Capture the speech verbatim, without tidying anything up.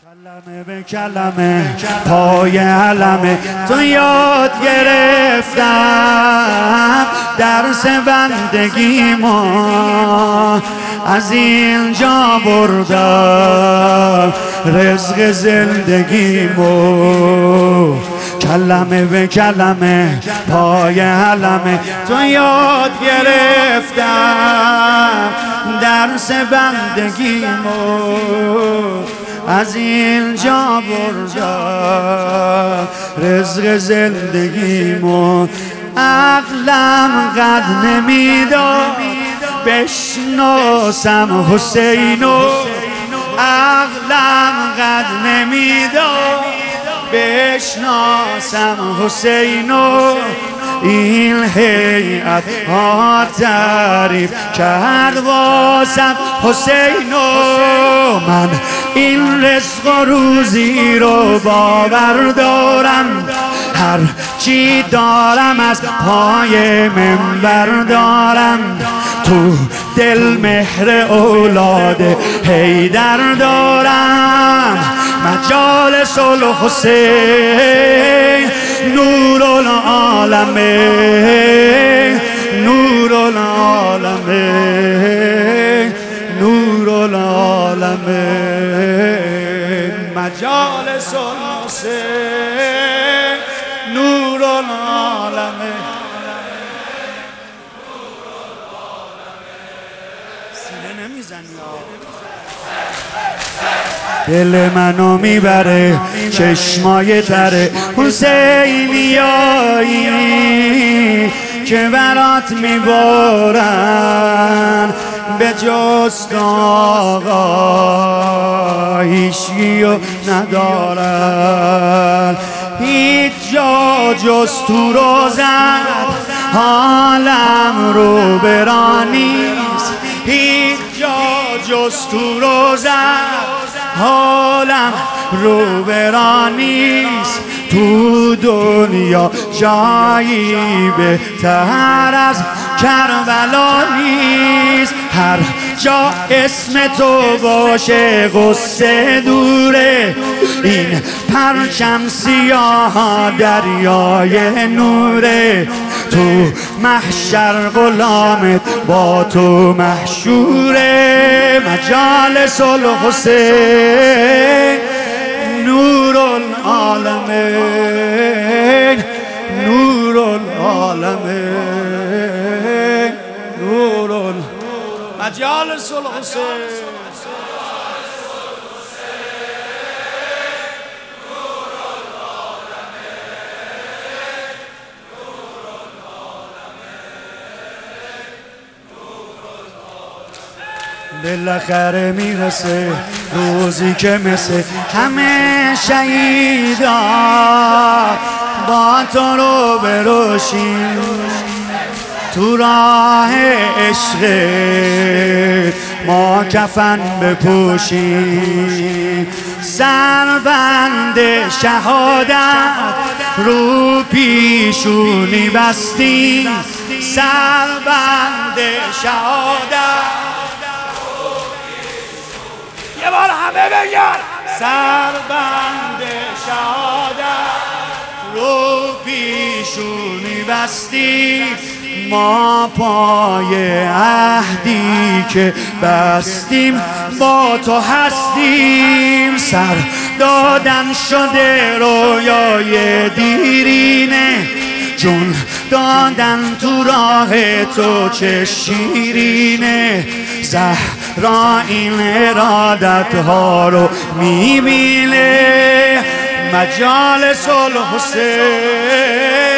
کلمه به کلمه پای علمه تو یاد گرفتم درس بندگیمو از اینجا بردم رزق زندگیمو کلمه به کلمه پای علمه تو یاد گرفتم درس بندگیمو از اینجا بردم رزق زندگیمو عقلم قد نمیداد بشناسم حسینو عقلم قد نمیداد بشناسم حسینو این هیئت ها تعریف کرد واسم حسینو من این رزق و روزی رو باور دارم هر چی دارم از پای منبر دارم تو دل مهر اولاد حیدر دارم مجال صلح حسین نور العالمین نور العالمین نور العالمین مجال صلح حسین نور العالمین سینه نمیزنی دل منو میبره چشمای تره حسینیایی که برات میبارن به جست آقا هیچیو ندارن هیچ جا جز تو روزت حالم رو برانیست هیچ جا جز تو روزت حالم رو برانیست تو دنیا جایی بهتر از کربلا نیست هر جا اسم تو باشه غصه دوره این پرچم سیاه دریای نوره تو محشر غلامت با تو محشوره مجال صلح حسین نور العالمین نور العالمین نور العالمین مجال صلح حسین بالاخره میرسه روزی که مثل همه شهیدا با تو رو بروشیم تو راه عشق ما کفن بپوشیم سربند شهادت رو پیشونی بستیم سربند شهادت یه بار همه بگن سربند شهادت رو پیشونی بستیم ما پای عهدی که بستیم با تو هستیم سر دادن شده رویای دیرینه جون دادن تو راه تو چه شیرینه زهرا این ارادت ها رو میبینه مجال صلح حسین